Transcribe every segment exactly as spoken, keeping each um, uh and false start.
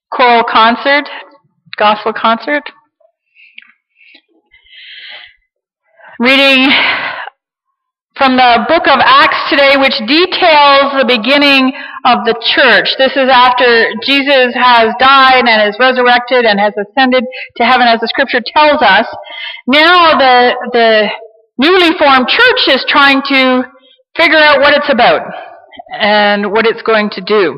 choral concert, gospel concert. Reading from the book of Acts today, which details the beginning of the church. This is after Jesus has died and is resurrected and has ascended to heaven, as the scripture tells us. Now the, the newly formed church is trying to figure out what it's about and what it's going to do.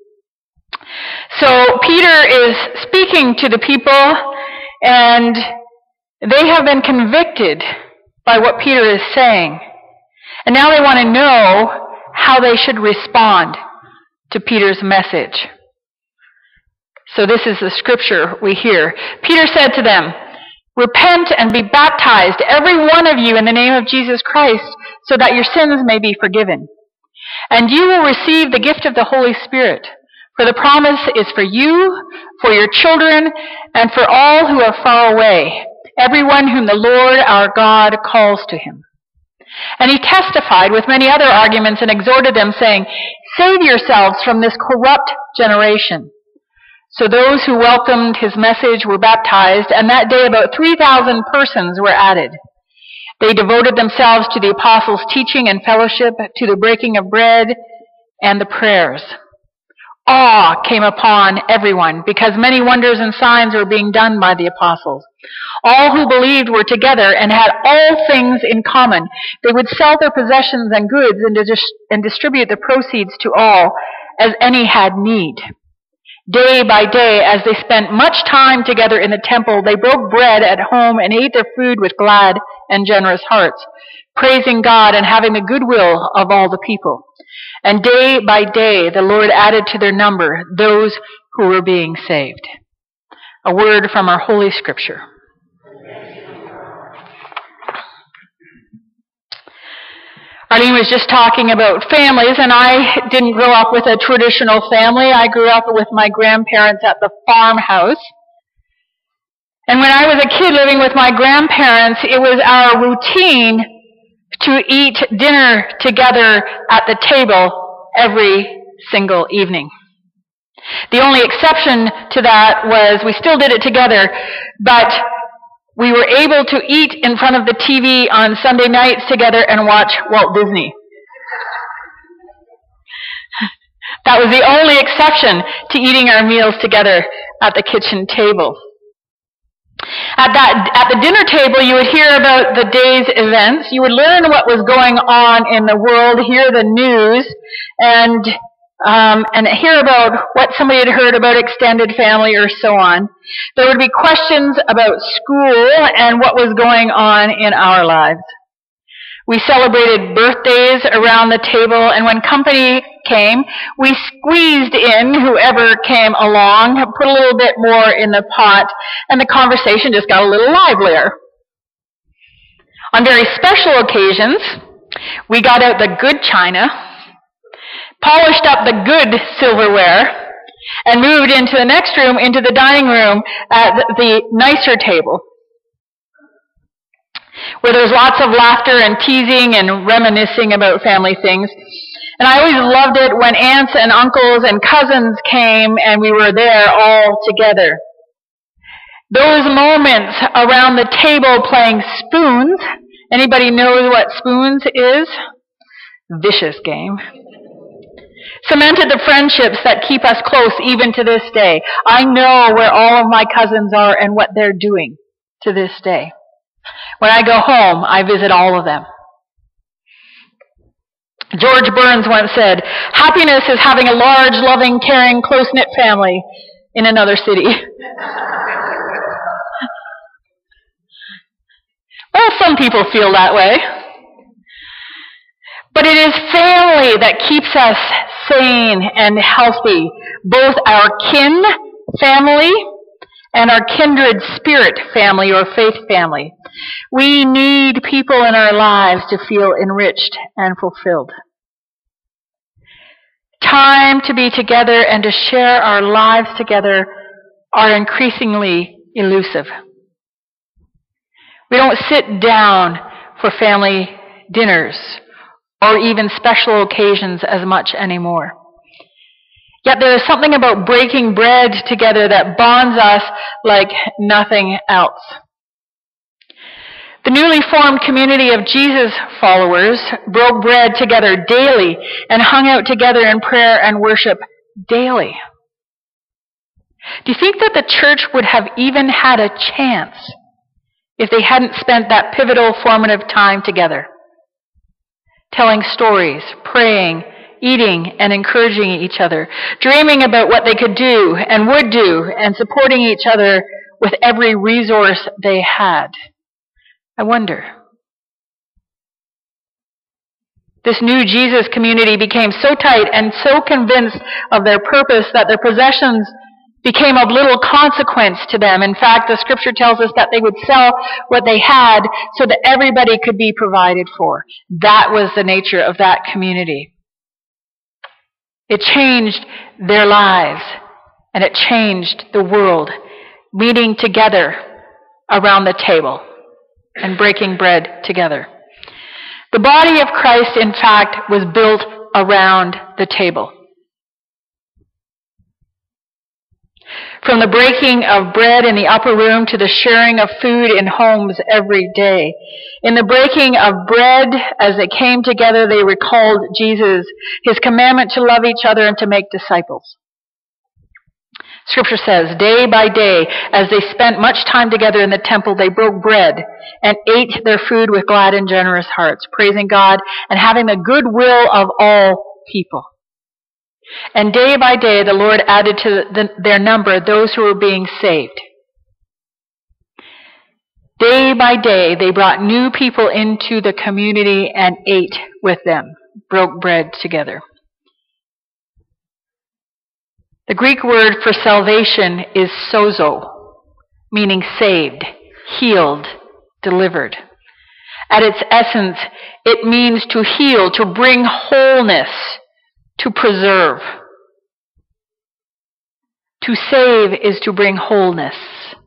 So Peter is speaking to the people, and they have been convicted by what Peter is saying. And now they want to know how they should respond to Peter's message. So this is the scripture we hear. Peter said to them, "Repent and be baptized, every one of you, in the name of Jesus Christ, so that your sins may be forgiven. And you will receive the gift of the Holy Spirit. For the promise is for you, for your children, and for all who are far away, everyone whom the Lord our God calls to him." And he testified with many other arguments and exhorted them, saying, "Save yourselves from this corrupt generation." So those who welcomed his message were baptized, and that day about three thousand persons were added. They devoted themselves to the apostles' teaching and fellowship, to the breaking of bread and the prayers. Awe came upon everyone, because many wonders and signs were being done by the apostles. All who believed were together and had all things in common. They would sell their possessions and goods and, dis- and distribute the proceeds to all, as any had need. Day by day, as they spent much time together in the temple, they broke bread at home and ate their food with glad and generous hearts, praising God and having the goodwill of all the people. And day by day, the Lord added to their number those who were being saved. A word from our Holy Scripture. Arlene was just talking about families, and I didn't grow up with a traditional family. I grew up with my grandparents at the farmhouse. And when I was a kid living with my grandparents, it was our routine to eat dinner together at the table every single evening. The only exception to that was we still did it together, but we were able to eat in front of the T V on Sunday nights together and watch Walt Disney. That was the only exception to eating our meals together at the kitchen table. At that, at the dinner table, you would hear about the day's events. You would learn what was going on in the world, hear the news, and um, and hear about what somebody had heard about extended family or so on. There would be questions about school and what was going on in our lives. We celebrated birthdays around the table, and when company came, we squeezed in whoever came along, put a little bit more in the pot, and the conversation just got a little livelier. On very special occasions, we got out the good china, polished up the good silverware, and moved into the next room, into the dining room at the nicer table, where there was lots of laughter and teasing and reminiscing about family things. And I always loved it when aunts and uncles and cousins came and we were there all together. Those moments around the table playing spoons. Anybody knows what spoons is? Vicious game. Cemented the friendships that keep us close even to this day. I know where all of my cousins are and what they're doing to this day. When I go home, I visit all of them. George Burns once said, "Happiness is having a large, loving, caring, close-knit family in another city." Well, some people feel that way. But it is family that keeps us sane and healthy, both our kin family and our kindred spirit family or faith family. We need people in our lives to feel enriched and fulfilled. Time to be together and to share our lives together are increasingly elusive. We don't sit down for family dinners or even special occasions as much anymore. Yet there is something about breaking bread together that bonds us like nothing else. The newly formed community of Jesus followers broke bread together daily and hung out together in prayer and worship daily. Do you think that the church would have even had a chance if they hadn't spent that pivotal formative time together, telling stories, praying, eating, and encouraging each other, dreaming about what they could do and would do, and supporting each other with every resource they had? I wonder. This new Jesus community became so tight and so convinced of their purpose that their possessions became of little consequence to them. In fact, the scripture tells us that they would sell what they had so that everybody could be provided for. That was the nature of that community. It changed their lives, and it changed the world, meeting together around the table and breaking bread together. The body of Christ, in fact, was built around the table. From the breaking of bread in the upper room to the sharing of food in homes every day. In the breaking of bread, as they came together, they recalled Jesus, his commandment to love each other and to make disciples. Scripture says, day by day, as they spent much time together in the temple, they broke bread and ate their food with glad and generous hearts, praising God and having the good will of all people. And day by day, the Lord added to the, their number those who were being saved. Day by day, they brought new people into the community and ate with them, broke bread together. The Greek word for salvation is sozo, meaning saved, healed, delivered. At its essence, it means to heal, to bring wholeness, to preserve. To save is to bring wholeness.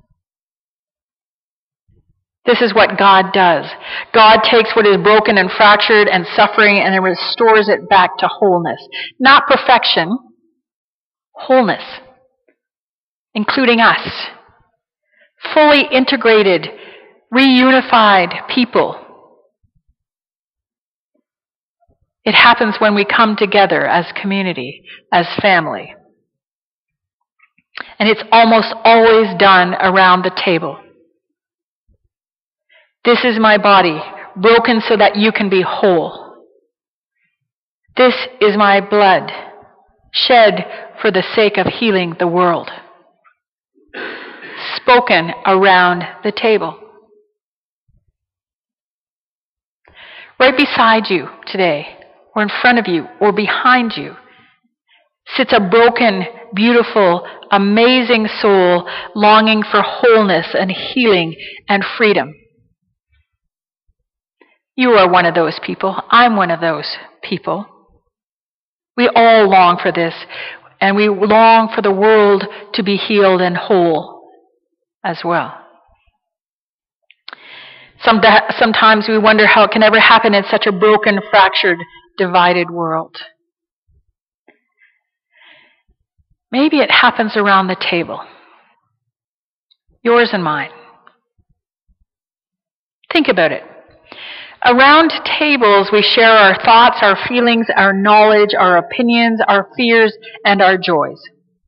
This is what God does. God takes what is broken and fractured and suffering and restores it back to wholeness. Not perfection, wholeness, including us. Fully integrated, reunified people. It happens when we come together as community, as family. And it's almost always done around the table. This is my body, broken so that you can be whole. This is my blood, shed for the sake of healing the world. Spoken around the table. Right beside you today, or in front of you, or behind you, sits a broken, beautiful, amazing soul longing for wholeness and healing and freedom. You are one of those people. I'm one of those people. We all long for this, and we long for the world to be healed and whole as well. Sometimes we wonder how it can ever happen in such a broken, fractured, divided world. Maybe it happens around the table. Yours and mine. Think about it. Around tables, we share our thoughts, our feelings, our knowledge, our opinions, our fears, and our joys.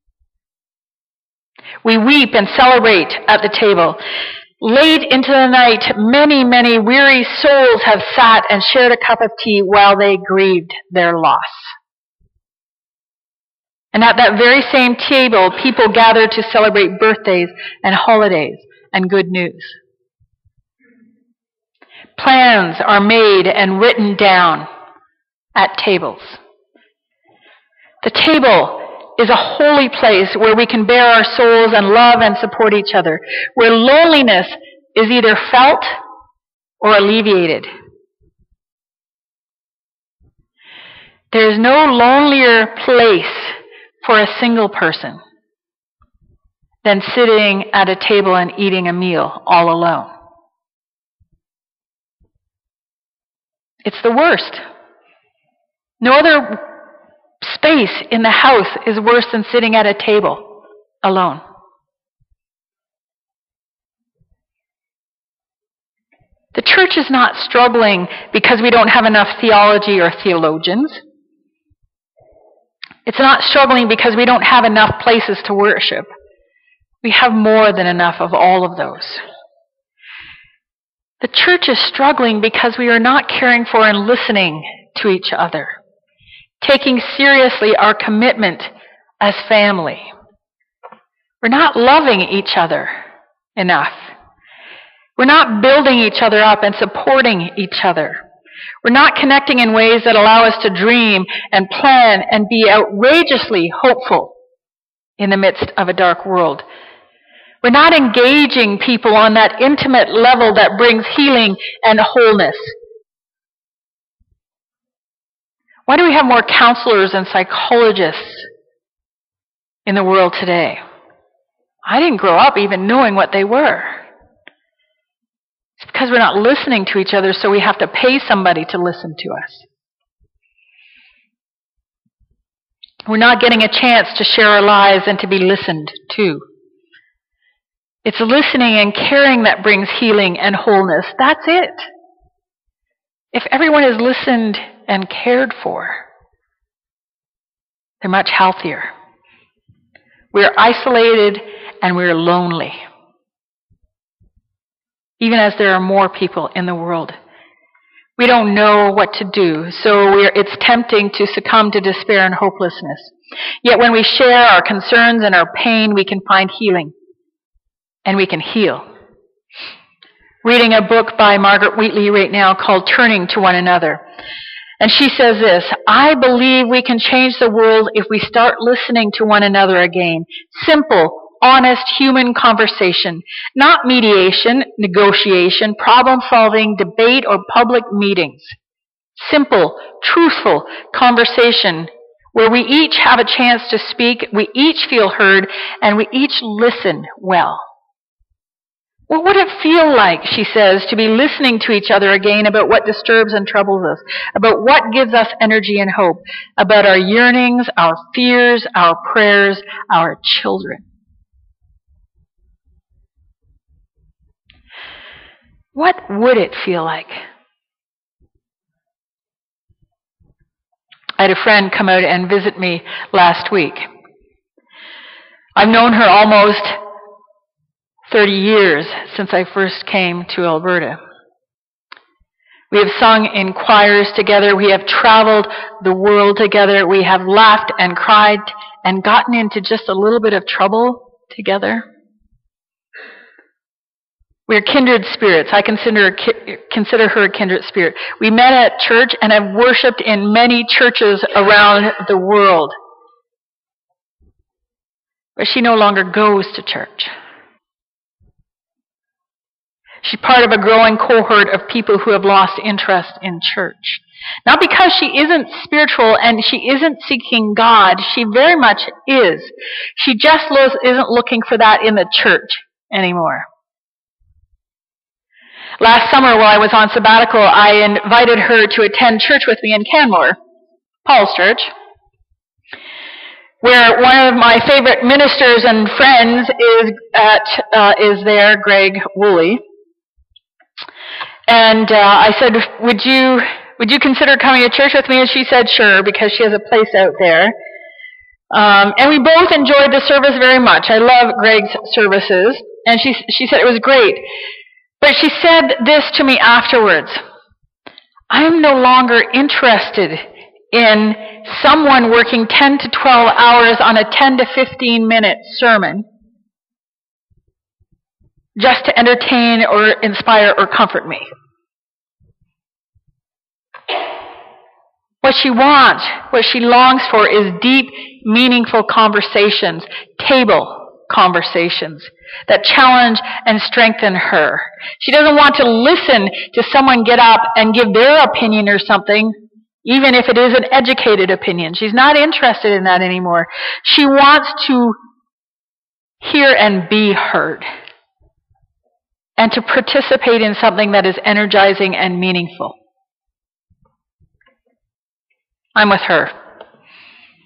We weep and celebrate at the table. Late into the night, many, many weary souls have sat and shared a cup of tea while they grieved their loss. And at that very same table, people gather to celebrate birthdays and holidays and good news. Plans are made and written down at tables. The table is a holy place where we can bare our souls and love and support each other, where loneliness is either felt or alleviated. There is no lonelier place for a single person than sitting at a table and eating a meal all alone. It's the worst. No other space in the house is worse than sitting at a table alone. The church is not struggling because we don't have enough theology or theologians. It's not struggling because we don't have enough places to worship. We have more than enough of all of those. The church is struggling because we are not caring for and listening to each other, taking seriously our commitment as family. We're not loving each other enough. We're not building each other up and supporting each other. We're not connecting in ways that allow us to dream and plan and be outrageously hopeful in the midst of a dark world. We're not engaging people on that intimate level that brings healing and wholeness. Why do we have more counselors and psychologists in the world today? I didn't grow up even knowing what they were. It's because we're not listening to each other, so we have to pay somebody to listen to us. We're not getting a chance to share our lives and to be listened to. It's listening and caring that brings healing and wholeness. That's it. If everyone is listened and cared for, they're much healthier. We're isolated and we're lonely, even as there are more people in the world. We don't know what to do, so we're, it's tempting to succumb to despair and hopelessness. Yet when we share our concerns and our pain, we can find healing, and we can heal. Reading a book by Margaret Wheatley right now called Turning to One Another. And she says this, I believe we can change the world if we start listening to one another again. Simple, honest human conversation, not mediation, negotiation, problem-solving, debate, or public meetings. Simple, truthful conversation where we each have a chance to speak, we each feel heard, and we each listen well. What would it feel like, she says, to be listening to each other again about what disturbs and troubles us, about what gives us energy and hope, about our yearnings, our fears, our prayers, our children? What would it feel like? I had a friend come out and visit me last week. I've known her almost thirty years since I first came to Alberta. We have sung in choirs together. We have traveled the world together. We have laughed and cried and gotten into just a little bit of trouble together. We're kindred spirits. I consider, consider her a kindred spirit. We met at church and have worshipped in many churches around the world. But she no longer goes to church. She's part of a growing cohort of people who have lost interest in church. Not because she isn't spiritual and she isn't seeking God. She very much is. She just isn't looking for that in the church anymore. Last summer while I was on sabbatical, I invited her to attend church with me in Canmore, Paul's church, where one of my favorite ministers and friends is at uh, is there, Greg Woolley. And uh, I said, would you would you consider coming to church with me? And she said, sure, because she has a place out there. Um, and we both enjoyed the service very much. I love Greg's services. And she she said it was great. But she said this to me afterwards. I am no longer interested in someone working ten to twelve hours on a ten to fifteen minute sermon just to entertain or inspire or comfort me. What she wants, what she longs for is deep, meaningful conversations, table conversations that challenge and strengthen her. She doesn't want to listen to someone get up and give their opinion or something, even if it is an educated opinion. She's not interested in that anymore. She wants to hear and be heard, and to participate in something that is energizing and meaningful. I'm with her.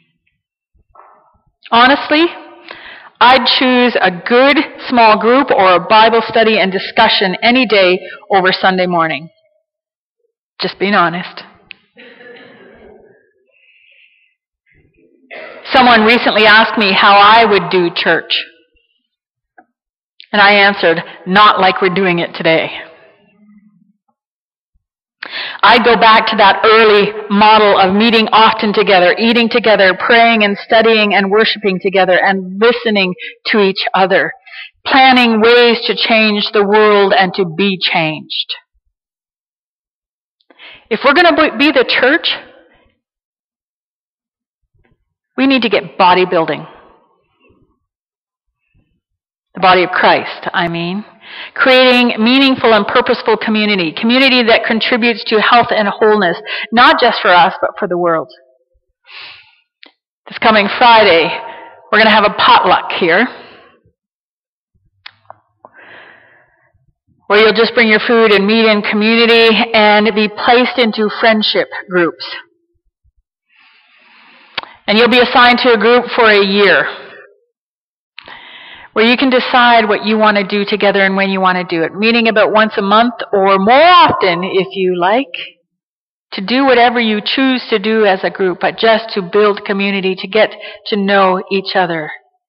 Honestly, I'd choose a good small group or a Bible study and discussion any day over Sunday morning. Just being honest. Someone recently asked me how I would do church. And I answered, not like we're doing it today. I'd go back to that early model of meeting often together, eating together, praying and studying and worshiping together, and listening to each other, planning ways to change the world and to be changed. If we're going to be the church, we need to get bodybuilding. The body of Christ, I mean. Creating meaningful and purposeful community. Community that contributes to health and wholeness, not just for us, but for the world. This coming Friday, we're going to have a potluck here, where you'll just bring your food and meet in community and be placed into friendship groups. And you'll be assigned to a group for a year, where you can decide what you want to do together and when you want to do it. Meeting about once a month or more often if you like. To do whatever you choose to do as a group, but just to build community, to get to know each other.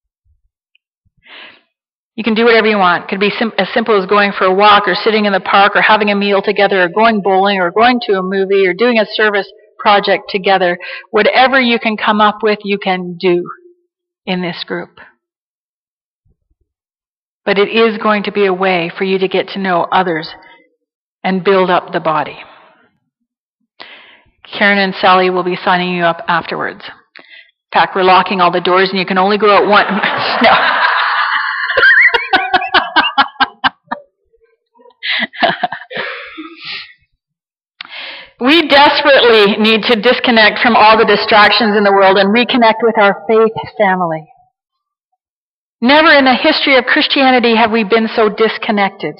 You can do whatever you want. It could be sim- as simple as going for a walk or sitting in the park or having a meal together or going bowling or going to a movie or doing a service project together. Whatever you can come up with, you can do in this group. But it is going to be a way for you to get to know others and build up the body. Karen and Sally will be signing you up afterwards. In fact, we're locking all the doors and you can only go out one. No. We desperately need to disconnect from all the distractions in the world and reconnect with our faith family. Never in the history of Christianity have we been so disconnected.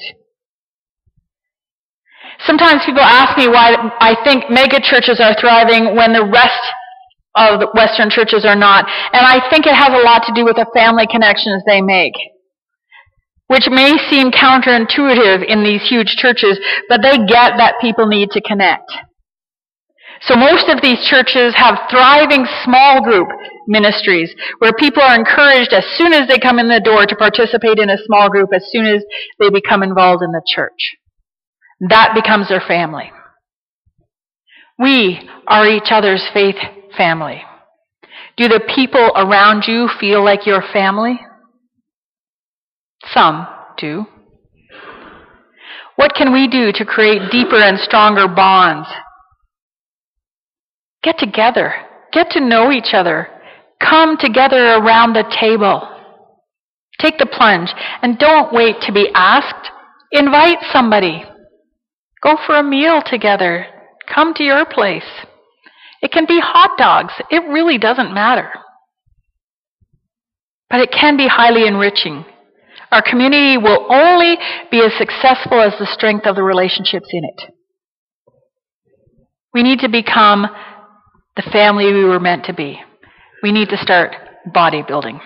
Sometimes people ask me why I think mega churches are thriving when the rest of the Western churches are not. And I think it has a lot to do with the family connections they make, which may seem counterintuitive in these huge churches, but they get that people need to connect. So most of these churches have thriving small group ministries where people are encouraged as soon as they come in the door to participate in a small group, as soon as they become involved in the church. That becomes their family. We are each other's faith family. Do the people around you feel like your family? Some do. What can we do to create deeper and stronger bonds? Get together. Get to know each other. Come together around the table. Take the plunge and don't wait to be asked. Invite somebody. Go for a meal together. Come to your place. It can be hot dogs. It really doesn't matter. But it can be highly enriching. Our community will only be as successful as the strength of the relationships in it. We need to become the family we were meant to be. We need to start bodybuilding.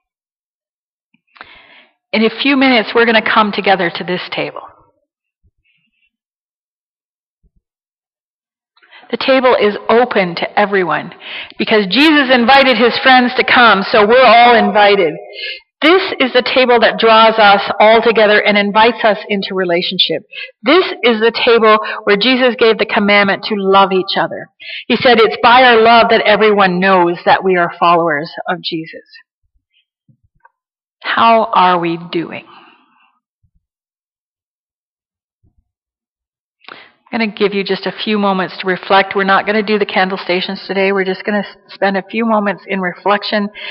In a few minutes, we're going to come together to this table. The table is open to everyone because Jesus invited his friends to come, so we're all invited. This is the table that draws us all together and invites us into relationship. This is the table where Jesus gave the commandment to love each other. He said it's by our love that everyone knows that we are followers of Jesus. How are we doing? I'm going to give you just a few moments to reflect. We're not going to do the candle stations today. We're just going to spend a few moments in reflection